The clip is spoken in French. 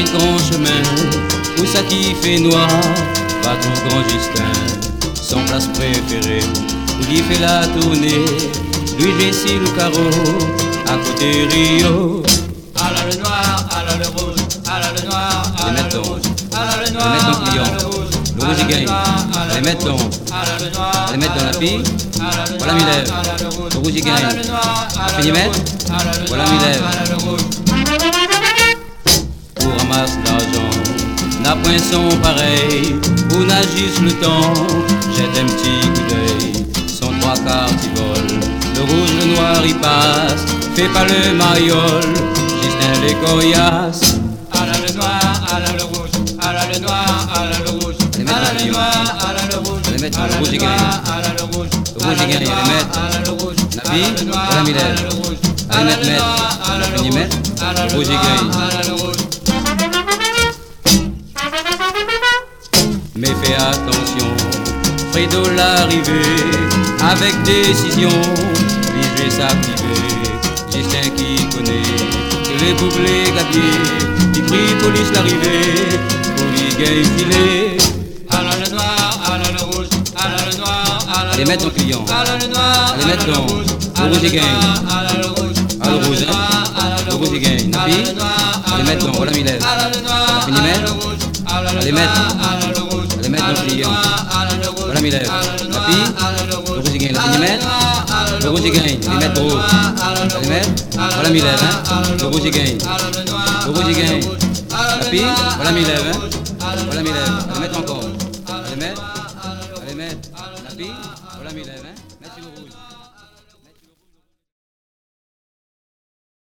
grand chemin où ça qui fait noir, va ton grand Justin, son place préférée, où il fait la tournée, lui Jessie le carreau, à côté Rio. À la le noir, à la le rouge, à la le noir, à la le rouge, à la le noir, les mettre dans le client, le rouge il gagne, les mettre dans, les mettre dans la fille, voilà mes lèvres, le rouge il gagne, fini mettre, voilà mes lèvres. Pour ramasse l'argent, n'a point son pareil, pour n'a juste le temps, jette un petit coup d'œil, son trois quarts il vole, le rouge, le noir il passe, fait pas le mariole, Justin les coriaces. À la le noir, à la le rouge, à la le noir, à la le rouge, à la le noir, à la le rouge, les mettre dans le rouge et gagne, à la le rouge, le rouge et gagne, les mettre, à la le rouge, la vie, voilà mes lèvres, les mettre, fini mettre, le rouge et gagne. à la le rouge. Mais fais attention, Fredo l'arrivée, avec décision, lui vais s'activer, Justin qui connaît, que les bouclés gabiers, qui prie police l'arrivée, pour lui gagner filet. À la le noir, à la le rouge, à la le noir, à la Allez mettre ton client, à la le noir, allez mettre dans le rouge et gagne, à la le rouge, à le rouge, hein, le rouge et gagne, Napi, allez mettre dans, voilà mes lèvres, fini mettre, allez mettre, allez mettre dans le client, voilà mes lèvres, Napi, le rouge et gagne, fini mettre, le rouge et gagne, les mettre gros, allez mettre, voilà mes lèvres, hein, le rouge et gagne, le rouge et gagne, Napi, voilà mes lèvres, hein, voilà mes lèvres, allez mettre encore.